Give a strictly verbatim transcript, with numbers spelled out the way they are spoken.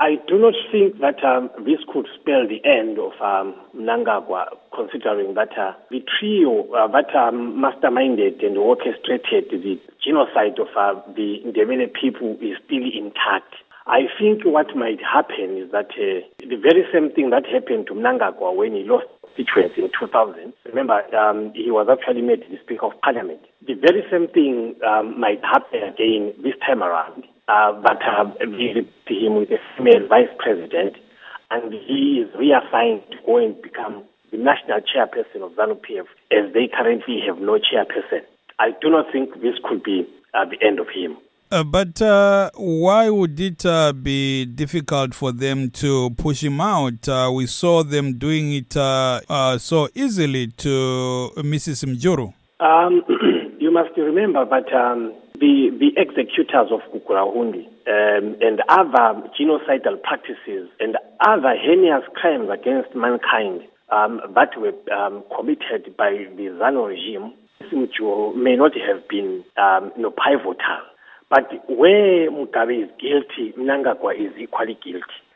I do not think that um, this could spell the end of um, Mnangagwa, considering that uh, the trio uh, that um, masterminded and orchestrated the genocide of uh, the Ndebele people is still intact. I think what might happen is that uh, the very same thing that happened to Mnangagwa when he lost constituency in two thousand. Remember, um, he was actually made the Speaker of Parliament. The very same thing um, might happen again this time around. Uh, but uh, visit him with a female vice president, and he is reassigned to go and become the national chairperson of ZANU-P F, as they currently have no chairperson. I do not think this could be uh, the end of him. Uh, but uh, why would it uh, be difficult for them to push him out? Uh, we saw them doing it uh, uh, so easily to Missus Mjuru. Um, you must remember that um, the, the executors of Kukurahundi um, and other genocidal practices and other heinous crimes against mankind um, that were um, committed by the ZANU regime may not have been um, you know, pivotal. But where Mugabe is guilty, Mnangagwa is equally guilty.